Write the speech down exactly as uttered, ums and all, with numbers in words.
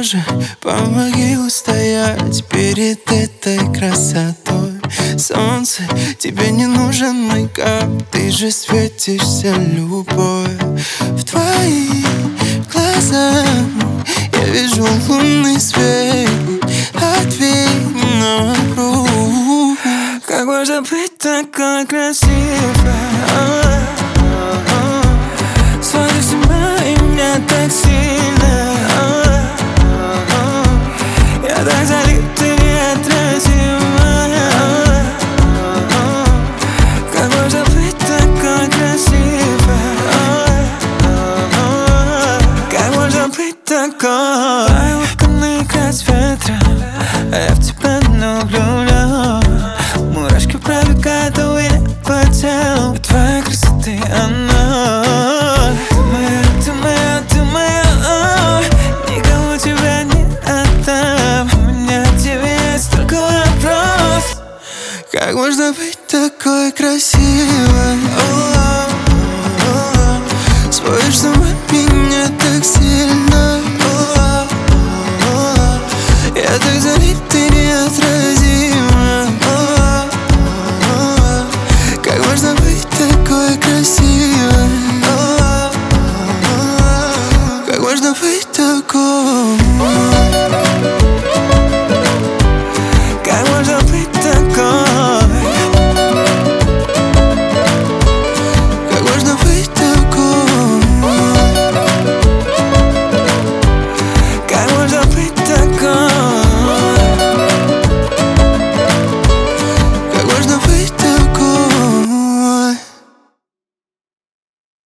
Боже, помоги устоять перед этой красотой. Солнце, тебе не нужен мейкап, ты же светишься любовь. В твоих глазах я вижу лунный свет. Ответь на вопрос: как можно быть такой красивой? Смотришь на меня так сильно, я так залит, ты неотразимая. Как можно быть такой красивой? Как можно быть такой? Твои локоны играют с ветром, а я в тебя не влюблен. Мурашки пробегают у меня по телу от твоей красоты, она. Ты моя, ты моя, ты моя, никому тебя не отдам. У меня к тебе есть только вопрос: как можно быть такой красивой?